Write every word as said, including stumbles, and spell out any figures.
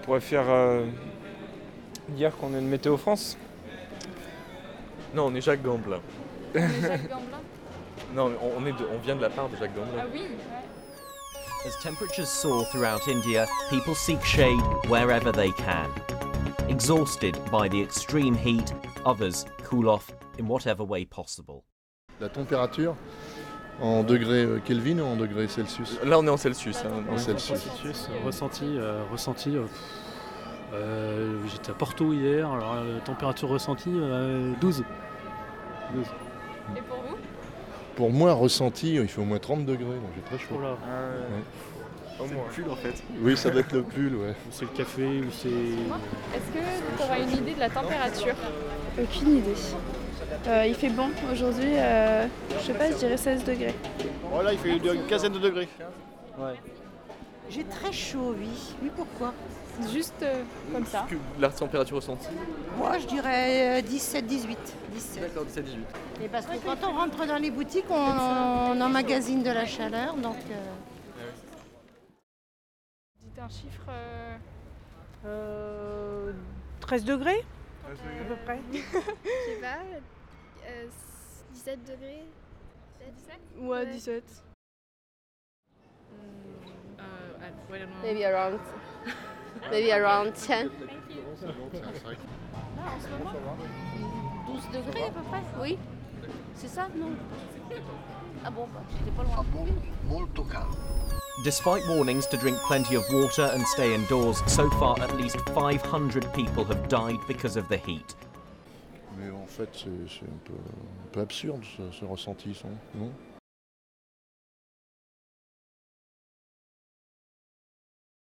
pourrait faire euh, dire qu'on est de Météo France. Non, on est Jacques Gamblin. On est Jacques Gamblin. Non, on, est de, on vient de la part de Jacques Gamblin. Ah oui, ouais. As temperatures soar throughout India, people seek shade wherever they can. Exhausted by the extreme heat, others cool off in whatever way possible. La température en degrés Kelvin ou en degrés Celsius? Là, on est en Celsius. Hein, en oui. Celsius. Celsius, ressenti, euh, ressenti. Euh, euh, j'étais à Porto hier, alors euh, température ressentie euh, douze. douze. Et pour vous? Pour moi, ressenti, il fait au moins trente degrés, donc j'ai très chaud. Oh là. Euh, Ouais. C'est le pull en fait. Oui, ça doit être le pull, ouais. Ou c'est le café, ou c'est... Est-ce que tu auras une idée de la température? Aucune idée. Euh, il fait bon aujourd'hui, euh, je sais pas, je dirais seize degrés. Voilà, il fait une quinzaine de degrés. Ouais. J'ai très chaud, oui. Oui, pourquoi? Juste euh, comme ça. Que la température ressentie. Moi, je dirais dix-sept dix-huit. dix-sept. D'accord, dix-sept dix-huit. Et parce que quand on rentre dans les boutiques, on, on emmagasine de la chaleur, donc... Euh... Dites un chiffre. Euh... Euh, treize degrés à peu près. Je sais pas, euh, dix-sept degrés. dix-sept Ouais, Ouais. dix-sept. Maybe around, maybe around ten. Là, en ce moment, douze degrés à peu près, oui. C'est ça, non? Ah bon, bah, j'étais pas loin. Despite warnings to drink plenty of water and stay indoors, so far at least five hundred people have died because of the heat. Mais en fait, c'est, c'est un, peu, un peu absurde ce, ce ressenti, non?